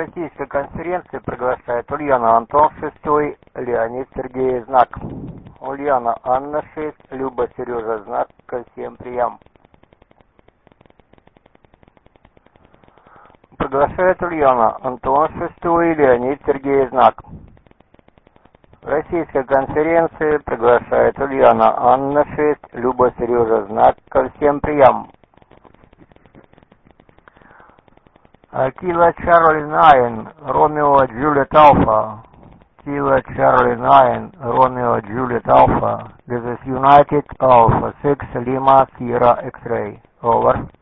Российская конференция приглашает Ульяна Антон 6, Леонид Сергей Знак. Ульяна Анна 6, Люба Сережа Знак, ко всем приям. Приглашает Ульяна Антон 6, Леонид Сергей Знак. Российская конференция приглашает Ульяна Анна 6, Люба Сережа Знак, ко всем приям. Kilo Charlie 9, Romeo Juliet Alpha. Kilo Charlie 9, Romeo Juliet Alpha. This is United Alpha 6 Lima Sierra X-Ray. Over.